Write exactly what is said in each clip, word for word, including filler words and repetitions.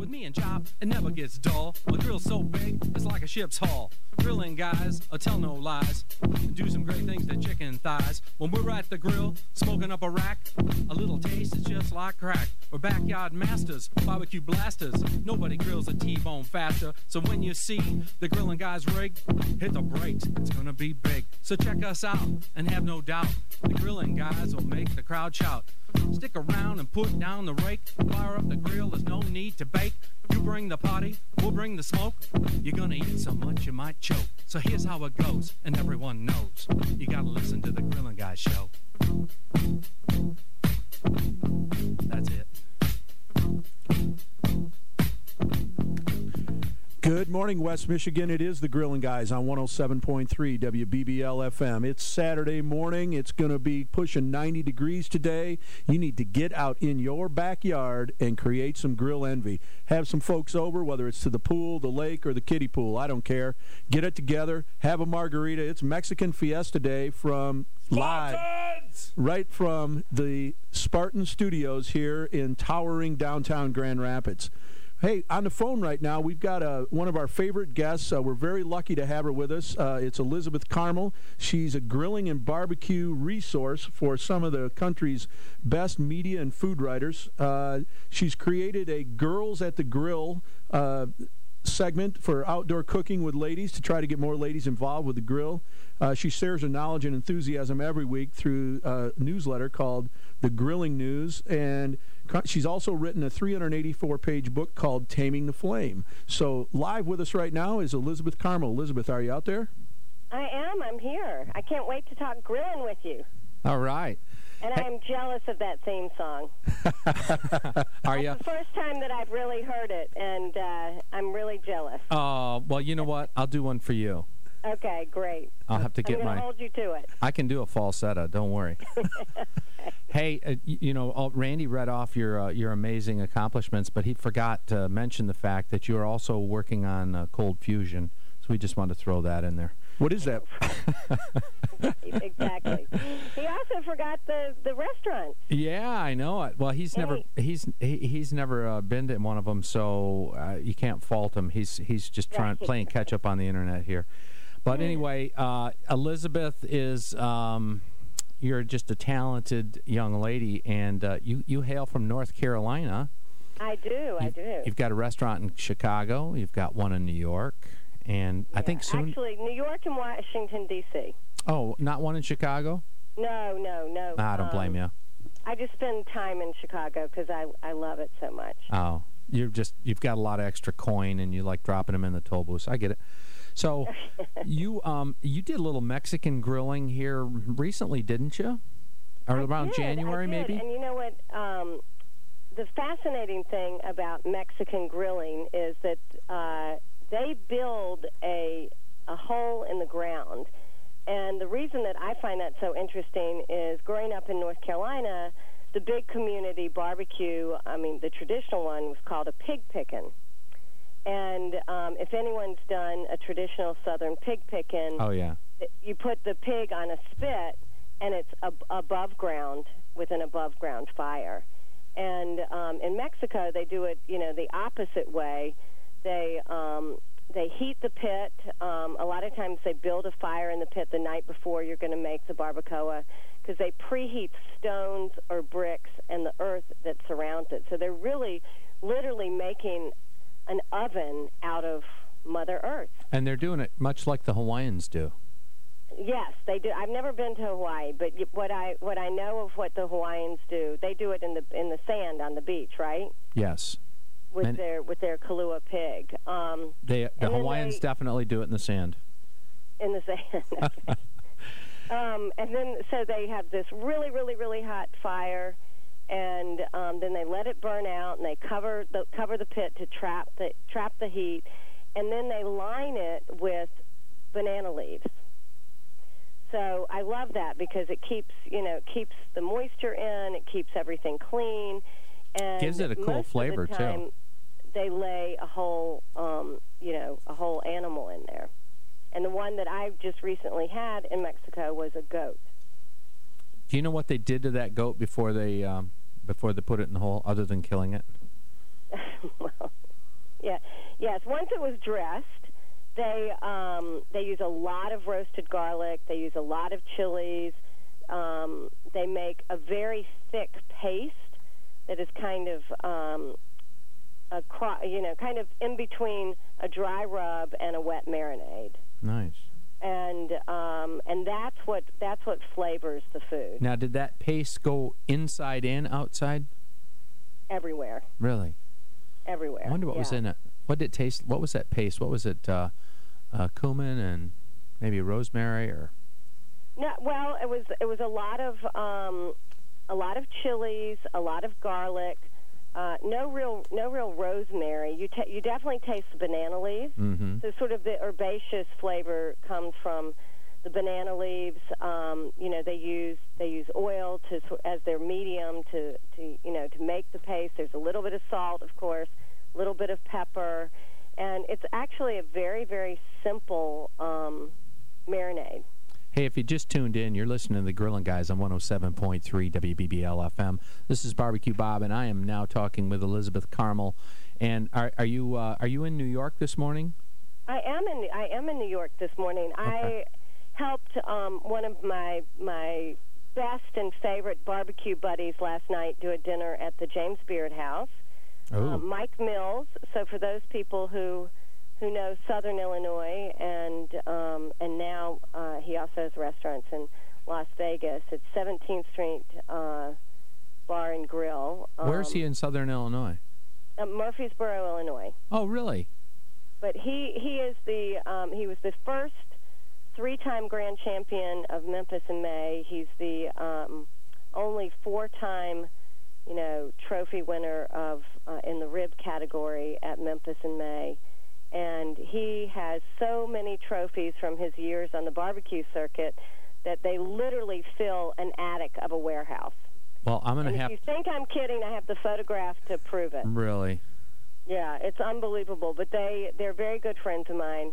With me and Chop, it never gets dull. My grill's so big, it's like a ship's hull. Grilling guys, I tell no lies. Do some great things to chicken thighs. When we're at the grill, smoking up a rack, a little taste is just like crack. We're backyard masters, barbecue blasters. Nobody grills a T-bone faster. So when you see the grilling guys rig, hit the brakes, it's gonna be big. So check us out and have no doubt, the grilling guys will make the crowd shout. Stick around and put down the rake. Fire up the grill, there's no need to bake. You bring the party, we'll bring the smoke. You're gonna eat so much you might choke. So here's how it goes, and everyone knows. You gotta listen to the Grilling Guys show. That's it. Good morning, West Michigan. It is the Grilling Guys on one oh seven point three W B B L F M. It's Saturday morning. It's going to be pushing ninety degrees today. You need to get out in your backyard and create some grill envy. Have some folks over, whether it's to the pool, the lake, or the kiddie pool. I don't care. Get it together. Have a margarita. It's Mexican Fiesta Day from live, right from the Spartan Studios here in towering downtown Grand Rapids. Hey, on the phone right now, we've got uh, one of our favorite guests. Uh, we're very lucky to have her with us. Uh, it's Elizabeth Carmel. She's a grilling and barbecue resource for some of the country's best media and food writers. Uh, she's created a Girls at the Grill uh, segment for outdoor cooking with ladies to try to get more ladies involved with the grill. Uh, she shares her knowledge and enthusiasm every week through a newsletter called The Grilling News, and she's also written a three hundred eighty-four page book called Taming the Flame. So live with us right now is Elizabeth Carmel. Elizabeth, are you out there? I am. I'm here. I can't wait to talk grilling with you. All right. And hey. I'm jealous of that theme song. Are you? It's the first time that I've really heard it, and uh, I'm really jealous. Oh, uh, well, you know what? I'll do one for you. Okay, great. I'll have to get I'm my... I'm going to hold you to it. I can do a falsetto. Don't worry. Hey, uh, you, you know, uh, Randy read off your uh, your amazing accomplishments, but he forgot to mention the fact that you are also working on uh, Cold Fusion. So we just wanted to throw that in there. What is that? Exactly. He also forgot the, the restaurant. Yeah, I know it. Well, he's hey. never he's he, he's never uh, been to one of them, so uh, you can't fault him. He's he's just trying right. playing catch up on the internet here. But anyway, uh, Elizabeth is um, you're just a talented young lady, and uh, you you hail from North Carolina. I do. You've, I do. You've got a restaurant in Chicago. You've got one in New York. And yeah, I think soon... Actually, New York and Washington, D C Oh, not one in Chicago? No, no, no. Nah, I don't blame um, you. I just spend time in Chicago because I, I love it so much. Oh, you're just, you've got a lot of extra coin and you like dropping them in the toll booth. I get it. So you um you did a little Mexican grilling here recently, didn't you? Or I around did, January, I did. maybe? And you know what? Um, the fascinating thing about Mexican grilling is that uh, they build a a hole in the ground. And the reason that I find that so interesting is growing up in North Carolina, the big community barbecue, I mean, the traditional one was called a pig pickin'. And um, if anyone's done a traditional southern pig pickin', oh, yeah. you put the pig on a spit, and it's ab- above ground with an above ground fire. And um, in Mexico, they do it, you know, the opposite way. They um, they heat the pit. Um, a lot of times they build a fire in the pit the night before you're going to make the barbacoa because they preheat stones or bricks and the earth that surrounds it. So they're really literally making an oven out of Mother Earth. And they're doing it much like the Hawaiians do. Yes, they do. I've never been to Hawaii, but what I what I know of what the Hawaiians do, they do it in the in the sand on the beach, right? Yes. With and their with their Kahlua pig. Um, they the Hawaiians they, definitely do it in the sand. In the sand. Okay. um, and then so they have this really really really hot fire, and um, then they let it burn out, and they cover the cover the pit to trap the trap the heat, and then they line it with banana leaves. So I love that because it keeps, you know, it keeps the moisture in, it keeps everything clean, and gives it a cool most flavor of the time, too. They lay a whole, um, you know, a whole animal in there, and the one that I just recently had in Mexico was a goat. Do you know what they did to that goat before they um, before they put it in the hole, other than killing it? Well, Yeah. Yes. Once it was dressed, they um, they use a lot of roasted garlic. They use a lot of chilies. Um, they make a very thick paste that is kind of um, a cro- you know kind of in between a dry rub and a wet marinade. Nice. And um, and that's what that's what flavors the food. Now, did that paste go inside and outside? Everywhere. Really? Everywhere. I wonder what yeah. was in it. What did it taste? What was that paste? What was it? Uh, uh, cumin and maybe rosemary, or? No. Well, it was it was a lot of um, a lot of chilies, a lot of garlic. Uh, no real, no real rosemary. You ta- you definitely taste the banana leaves. Mm-hmm. So sort of the herbaceous flavor comes from the banana leaves. Um, you know, they use they use oil to as their medium to, to you know to make the paste. There's a little bit of salt, of course, a little bit of pepper, and it's actually a very very simple um, marinade. Hey, if you just tuned in, you're listening to the Grillin' Guys on one oh seven point three W B B L F M. This is Barbecue Bob, and I am now talking with Elizabeth Carmel. And are, are you uh, are you in New York this morning? I am in I am in New York this morning. Okay. I helped um, one of my my best and favorite barbecue buddies last night do a dinner at the James Beard House. Oh. Uh, Mike Mills. So for those people who who knows Southern Illinois, and um, and now uh, he also has restaurants in Las Vegas. It's seventeenth Street uh, Bar and Grill. Um, Where's he in Southern Illinois? Uh, Murfreesboro, Illinois. Oh, really? But he he is the um, he was the first three-time grand champion of Memphis in May. He's the um, only four-time you know trophy winner of uh, in the rib category at Memphis in May. And he has so many trophies from his years on the barbecue circuit that they literally fill an attic of a warehouse. Well, I'm going to have... If you think I'm kidding, I have the photograph to prove it. Really? Yeah, it's unbelievable. But they, they're very good friends of mine,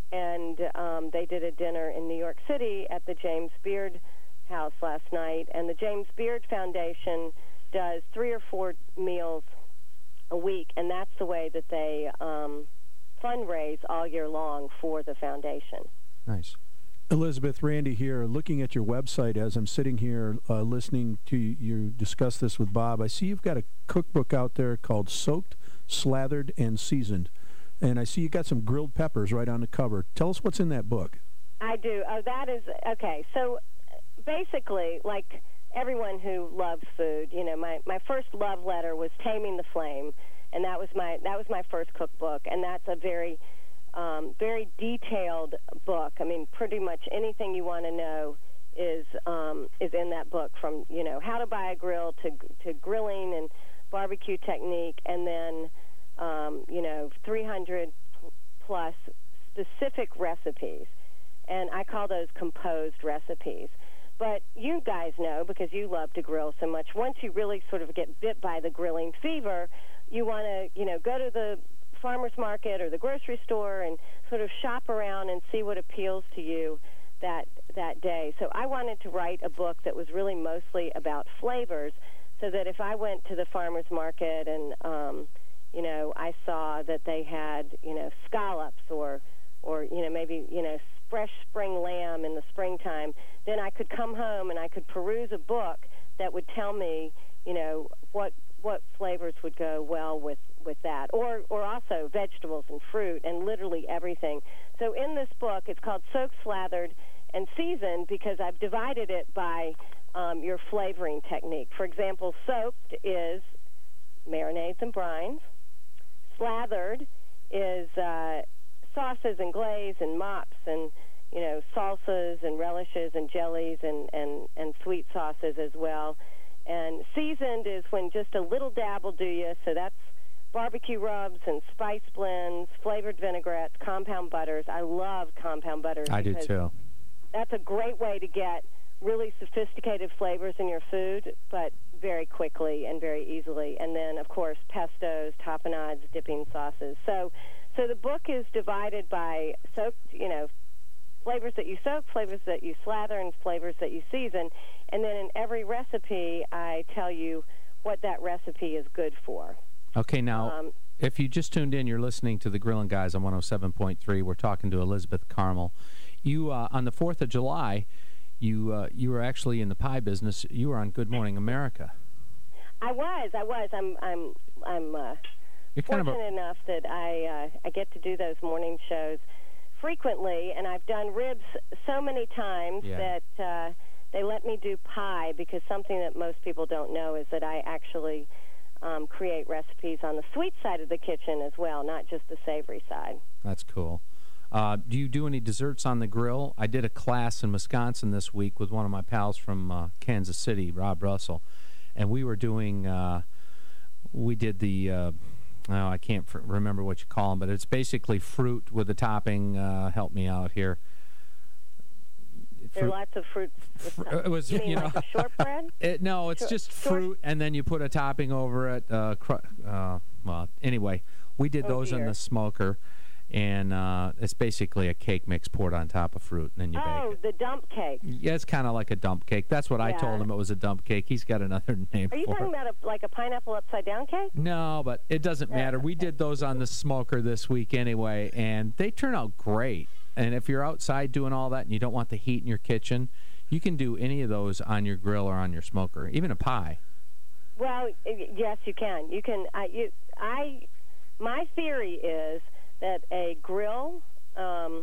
and um, they did a dinner in New York City at the James Beard House last night. And the James Beard Foundation does three or four meals a week, and that's the way that they... Um, fundraise all year long for the foundation. Nice. Elizabeth, Randy here, looking at your website as I'm sitting here uh, listening to you discuss this with Bob. I see you've got a cookbook out there called Soaked, Slathered, and Seasoned. And I see you got some grilled peppers right on the cover. Tell us what's in that book. I do. Oh, that is, okay. So basically, like everyone who loves food, you know, my, my first love letter was Taming the Flame. And that was my that was my first cookbook, and that's a very, um, very detailed book. I mean, pretty much anything you want to know is um, is in that book, from you know how to buy a grill to to grilling and barbecue technique, and then um, you know three hundred plus specific recipes, and I call those composed recipes. But you guys know, because you love to grill so much, once you really sort of get bit by the grilling fever, you want to, you know, go to the farmer's market or the grocery store and sort of shop around and see what appeals to you that that day. So I wanted to write a book that was really mostly about flavors, so that if I went to the farmer's market and, um, you know, I saw that they had, you know, scallops or, or you know, maybe, you know, fresh spring lamb in the springtime, then I could come home and I could peruse a book that would tell me, you know, what what flavors would go well with, with that, or or also vegetables and fruit and literally everything. So in this book, it's called Soaked, Slathered, and Seasoned, because I've divided it by um, your flavoring technique. For example, soaked is marinades and brines. Slathered is uh, sauces and glaze and mops and, you know, salsas and relishes and jellies and, and, and sweet sauces as well. And seasoned is when just a little dab will do you, so that's barbecue rubs and spice blends, flavored vinaigrettes, compound butters. I love compound butters. I do too. That's a great way to get really sophisticated flavors in your food, but very quickly and very easily. And then, of course, pestos, tapenades, dipping sauces. So, so the book is divided by soaked, you know, flavors that you soak, flavors that you slather, and flavors that you season. And then in every recipe, I tell you what that recipe is good for. Okay, now, Um, If you just tuned in, you're listening to the Grillin' Guys on one oh seven point three. We're talking to Elizabeth Carmel. You, uh, on the fourth of July, you uh, you were actually in the pie business. You were on Good Morning America. I was. I was. I'm. I'm. I'm uh, You're kind fortunate of a, enough that I uh, I get to do those morning shows frequently, and I've done ribs so many times Yeah. that uh, they let me do pie, because something that most people don't know is that I actually um, create recipes on the sweet side of the kitchen as well, not just the savory side. That's cool. Uh, do you do any desserts on the grill? I did a class in Wisconsin this week with one of my pals from uh, Kansas City, Rob Russell, and we were doing, uh, we did the, uh, oh, I can't f- remember what you call them, but it's basically fruit with a topping. Uh, help me out here. There are Fruit- lots of fruit. Fr- it was, you mean you know, like a shortbread? It, no, it's Short- just short- fruit, and then you put a topping over it. Uh, cr- uh, well, anyway, we did Oh, those in dear. the smoker, and uh, it's basically a cake mix poured on top of fruit, and then you Oh, bake it. the dump cake. Yeah, it's kind of like a dump cake. That's what I Yeah. told him it was a dump cake. He's got another name Are you for talking it. about a, like a pineapple upside down cake? No, but it doesn't matter. We did those on the smoker this week anyway, and they turn out great. And if you're outside doing all that and you don't want the heat in your kitchen, you can do any of those on your grill or on your smoker, even a pie. Well, y- yes, you can. You can. I, you, I, my theory is that a grill um,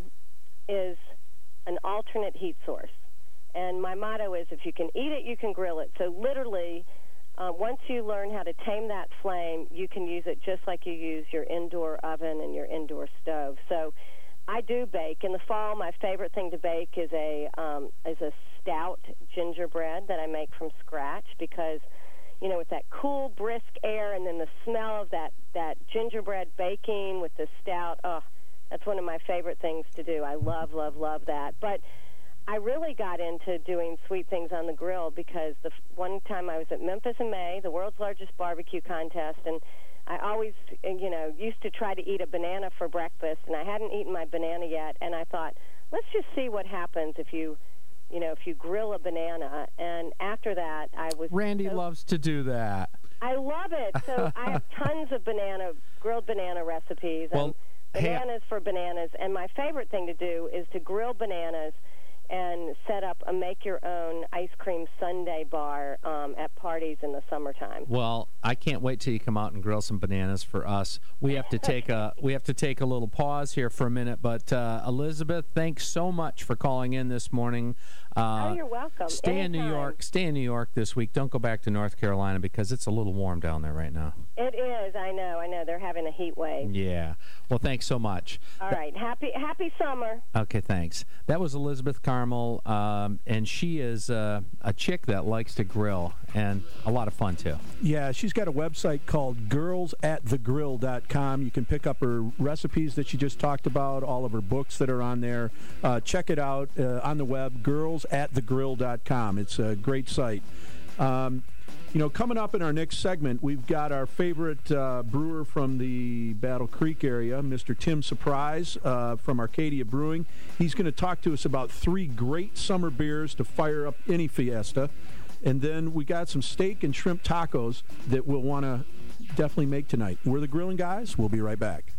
is an alternate heat source, and my motto is: if you can eat it, you can grill it. So literally, uh, once you learn how to tame that flame, you can use it just like you use your indoor oven and your indoor stove. So I do bake. In the fall, my favorite thing to bake is a um, is a stout gingerbread that I make from scratch, because, you know, with that cool, brisk air and then the smell of that, that gingerbread baking with the stout, oh, that's one of my favorite things to do. I love, love, love that. But I really got into doing sweet things on the grill because the f- one time I was at Memphis in May, the world's largest barbecue contest, and I always, you know, used to try to eat a banana for breakfast, and I hadn't eaten my banana yet, and I thought, let's just see what happens if you, you know, if you grill a banana. And after that, I was Randy so, loves to do that. I love it. So I have tons of banana, grilled banana recipes, Well, and hey, bananas for bananas. And my favorite thing to do is to grill bananas and set up a make-your-own ice cream sundae bar um, at parties in the summertime. Well, I can't wait till you come out and grill some bananas for us. We have to take a we have to take a little pause here for a minute, but uh, Elizabeth, thanks so much for calling in this morning. Uh, oh, you're welcome. Stay in New Anytime. York. Stay in New York this week. Don't go back to North Carolina because it's a little warm down there right now. It is. I know. I know. They're having a heat wave. Yeah. Well, thanks so much. All right. Happy Happy summer. Okay, thanks. That was Elizabeth Carmel, um, and she is uh, a chick that likes to grill, and a lot of fun, too. Yeah, she's got a website called girls at the grill dot com. You can pick up her recipes that she just talked about, all of her books that are on there. Uh, check it out uh, on the web, girls at the grill dot com. It's a great site. Um, you know, coming up in our next segment, we've got our favorite uh, brewer from the Battle Creek area, Mister Tim Surprise uh, from Arcadia Brewing. He's going to talk to us about three great summer beers to fire up any fiesta. And then we got some steak and shrimp tacos that we'll want to definitely make tonight. We're the Grilling Guys. We'll be right back.